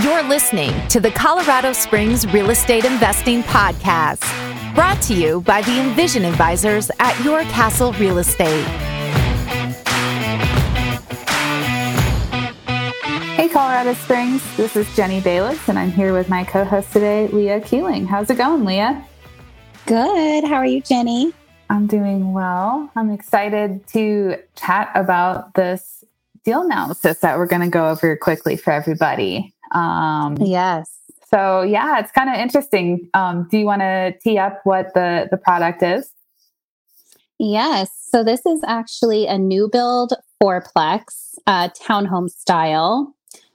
You're listening to the Colorado Springs Real Estate Investing Podcast, brought to you by the Envision Advisors at Your Castle Real Estate. Hey, Colorado Springs. This is Jenny Bayless, and I'm here with my co-host today, Leah Keeling. How's it going, Leah? Good. How are you, Jenny? I'm doing well. I'm excited to chat about this deal analysis that we're going to go over quickly for everybody. Yes. So yeah, it's kind of interesting. Do you want to tee up what the product is? Yes. So this is actually a new build fourplex, townhome style.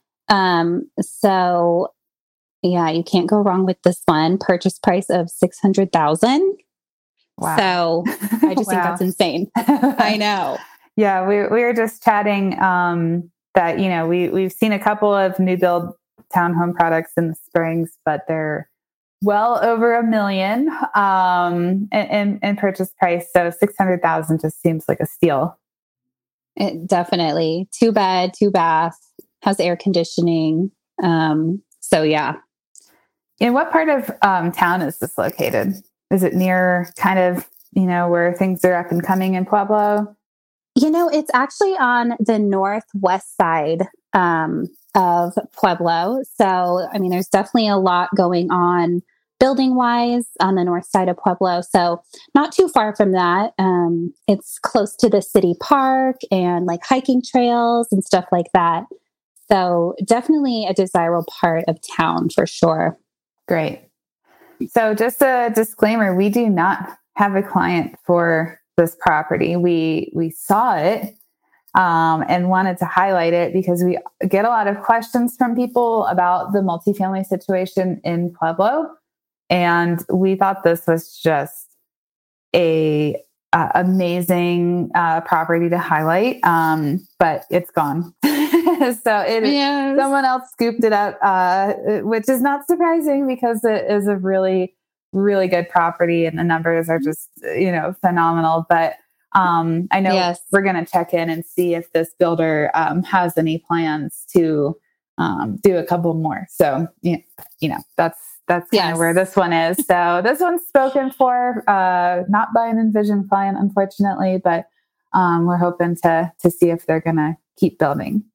So yeah, you can't go wrong with this one. Purchase price of $600,000. Wow. So I just think that's insane. I know. Yeah, we were just chatting that, you know, we've seen a couple of new build townhome products in the Springs, but they're well over $1 million in purchase price. So $600,000 just seems like a steal. It definitely. 2 bed, 2 bath, has air conditioning. So yeah. In what part of town is this located? Is it near kind of, you know, where things are up and coming in Pueblo? You know, it's actually on the northwest side of Pueblo. So, I mean, there's definitely a lot going on building wise on the north side of Pueblo. So not too far from that. It's close to the city park and like hiking trails and stuff like that. So definitely a desirable part of town for sure. Great. So just a disclaimer, we do not have a client for this property. We saw it and wanted to highlight it because we get a lot of questions from people about the multifamily situation in Pueblo. And we thought this was just a amazing property to highlight, but it's gone. Someone else scooped it up, which is not surprising because it is a really, really good property and the numbers are just, you know, phenomenal. But I know we're going to check in and see if this builder has any plans to do a couple more. So, you know, that's kind of where this one is. So this one's spoken for, not by an Envision client, unfortunately, but we're hoping to see if they're going to keep building.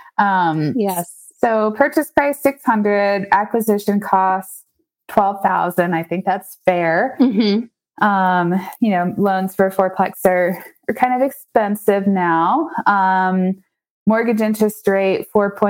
So purchase price $600,000, acquisition costs $12,000. I think that's fair. Mm-hmm. You know, loans for fourplex are kind of expensive now. Mortgage interest rate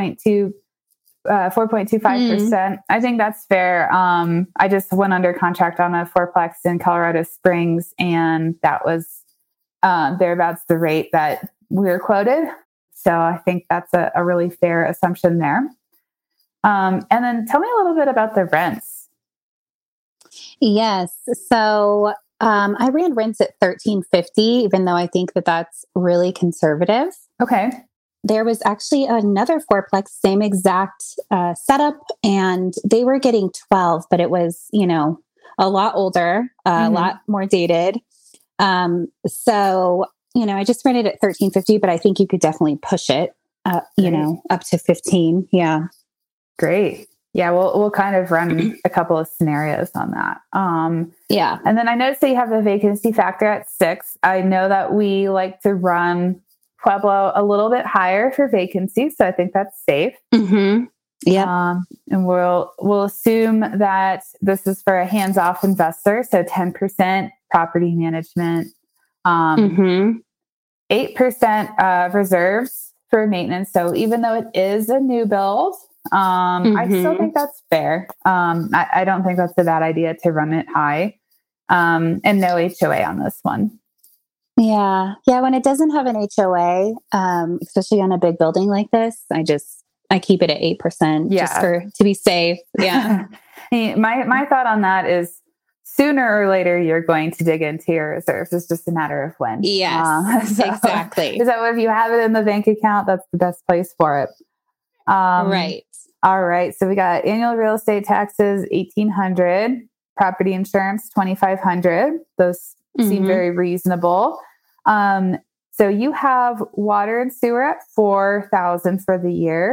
4.25%. I think that's fair. I just went under contract on a fourplex in Colorado Springs, and that was thereabouts the rate that we were quoted. So I think that's a really fair assumption there. And then tell me a little bit about the rents. Yes. So I ran rents at $1,350, even though I think that that's really conservative. Okay. There was actually another fourplex, same exact setup, and they were getting 12, but it was, you know, a lot older, a lot more dated. So, you know, I just ran it at $1,350, but I think you could definitely push it, you know, up to 15. Yeah. Great. Yeah, we'll kind of run a couple of scenarios on that. Yeah. And then I noticed that you have a vacancy factor at 6. I know that we like to run Pueblo a little bit higher for vacancy, so I think that's safe. Mm-hmm. Yeah. And we'll assume that this is for a hands-off investor, so 10% property management, 8% reserves for maintenance. So even though it is a new build, I still think that's fair. I don't think that's a bad idea to run it high, and no HOA on this one. Yeah. Yeah. When it doesn't have an HOA, especially on a big building like this, I keep it at 8% just to be safe. Yeah. My thought on that is sooner or later, you're going to dig into your reserves. It's just a matter of when. Yes, exactly. So if you have it in the bank account, that's the best place for it. Right. All right. So we got annual real estate taxes, $1,800, property insurance, $2,500. Those seem very reasonable. So you have water and sewer at $4,000 for the year.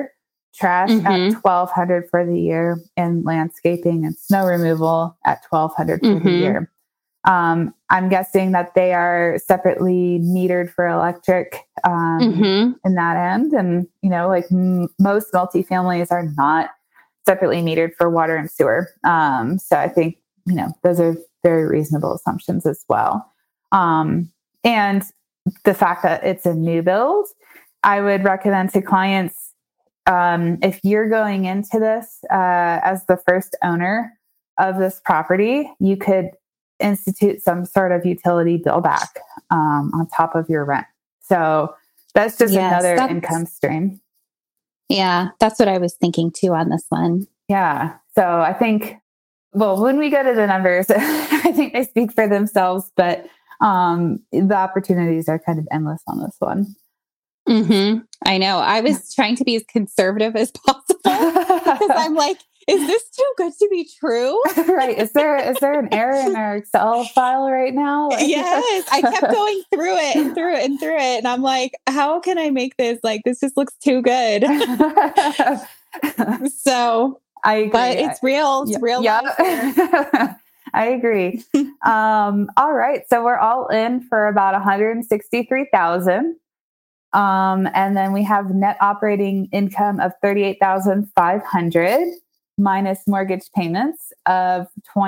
trash at $1,200 for the year, and landscaping and snow removal at $1,200 for the year. I'm guessing that they are separately metered for electric in that end. And, like most multifamilies are not separately metered for water and sewer. So I think, those are very reasonable assumptions as well. And the fact that it's a new build, I would recommend to clients, if you're going into this as the first owner of this property, you could institute some sort of utility bill back on top of your rent. So that's just another income stream. Yeah, that's what I was thinking too on this one. Yeah. So I think, when we go to the numbers, I think they speak for themselves, but the opportunities are kind of endless on this one. I know. I was trying to be as conservative as possible because I'm like, is this too good to be true? Right. Is there an error in our Excel file right now? Yes. I kept going through it and through it and through it. And I'm like, how can I make this? Like, this just looks too good. So I agree. But it's real. It's real. Yeah. I agree. All right. So we're all in for about $163,000. And then we have net operating income of $38,500 minus mortgage payments of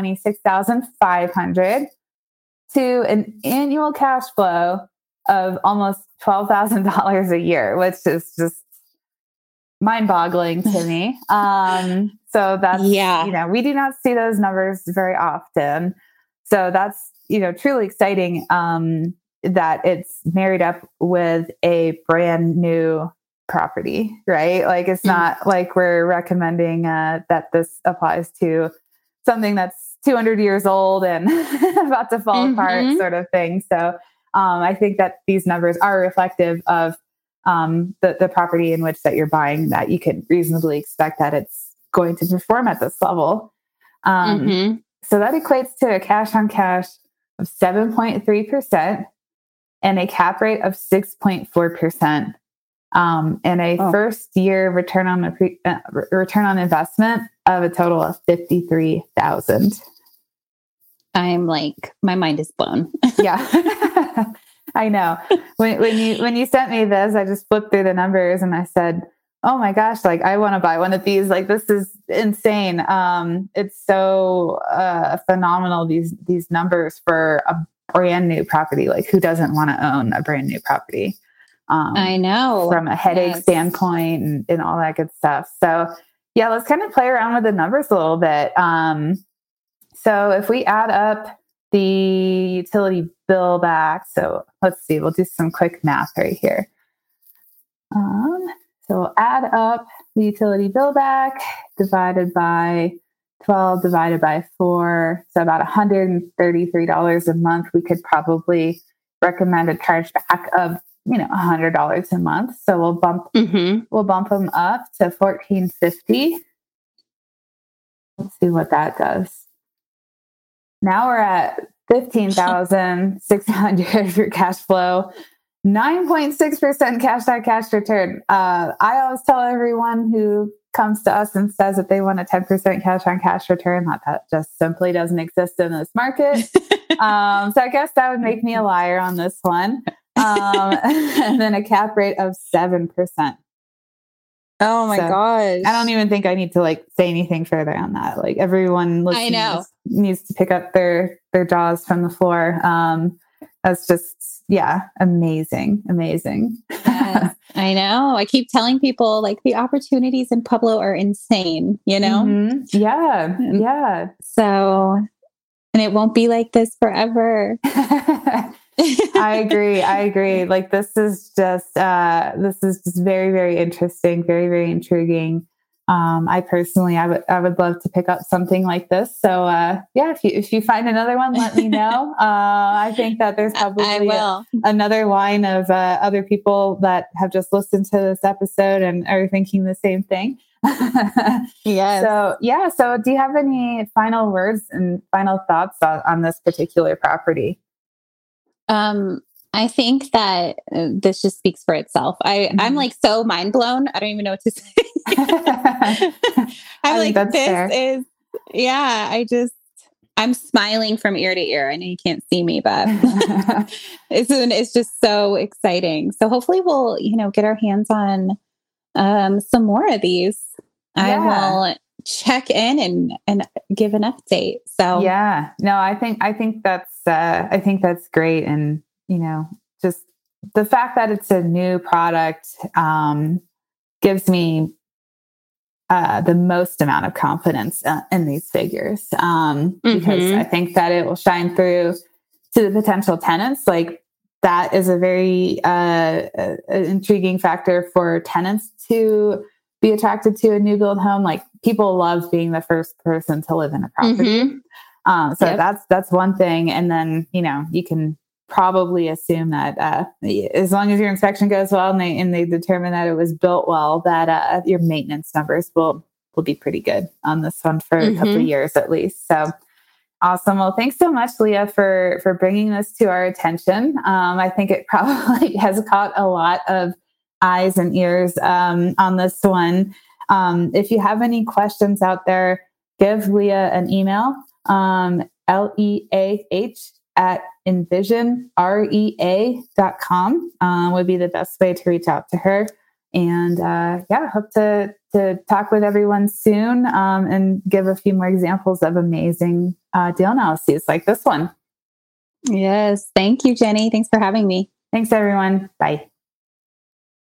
$26,500 to an annual cash flow of almost $12,000 a year, which is just mind-boggling to me. So that's, we do not see those numbers very often. So that's, truly exciting. That it's married up with a brand new property, right? Like it's not like we're recommending that this applies to something that's 200 years old and about to fall apart sort of thing. So I think that these numbers are reflective of the property in which that you're buying, that you can reasonably expect that it's going to perform at this level. So that equates to a cash on cash of 7.3%. and a cap rate of 6.4%, and a first year return on investment of a total of $53,000. I'm like, my mind is blown. Yeah, I know. When you sent me this, I just flipped through the numbers and I said, "Oh my gosh! Like I want to buy one of these. Like this is insane. It's so phenomenal. These numbers for a brand new property. Like who doesn't want to own a brand new property? I know, from a headache standpoint and all that good stuff. So yeah, let's kind of play around with the numbers a little bit. So if we add up the utility bill back, so let's see, we'll do some quick math right here. So we'll add up the utility bill back divided by 12 divided by 4. So about $133 a month. We could probably recommend a chargeback of, $100 a month. So we'll bump them up to $1,450. Let's see what that does. Now we're at $15,600 for cash flow. 9.6% cash on cash return. I always tell everyone who comes to us and says that they want a 10% cash on cash return, that just simply doesn't exist in this market. So I guess that would make me a liar on this one. And then a cap rate of 7%. Oh my gosh. I don't even think I need to say anything further on that. Like everyone listening needs to pick up their jaws from the floor. That's just, amazing. Yes, I know. I keep telling people the opportunities in Pueblo are insane, Yeah. So, and it won't be like this forever. I agree. This is just very, very interesting, very, very intriguing. I personally, I would love to pick up something like this. So, if you find another one, let me know. I think that there's probably another line of other people that have just listened to this episode and are thinking the same thing. Yes. So do you have any final words and final thoughts on this particular property? I think that this just speaks for itself. I'm so mind blown. I don't even know what to say. I'm like, this fair. I'm smiling from ear to ear. I know you can't see me, but it's just so exciting. So hopefully we'll, get our hands on some more of these. I will check in and give an update. So no, I think that's great. And, just the fact that it's a new product, gives me the most amount of confidence in these figures, because I think that it will shine through to the potential tenants. Like that is a very intriguing factor for tenants to be attracted to a new build home. Like people love being the first person to live in a property. That's one thing. And then, you can probably assume that as long as your inspection goes well and they determine that it was built well, that your maintenance numbers will be pretty good on this one for a couple of years at least. So awesome. Well, thanks so much, Leah, for bringing this to our attention. I think it probably has caught a lot of eyes and ears on this one. If you have any questions out there, give Leah an email, leah@envisionrea.com would be the best way to reach out to her. And hope to talk with everyone soon and give a few more examples of amazing deal analyses like this one. Yes. Thank you, Jenny. Thanks for having me. Thanks, everyone. Bye.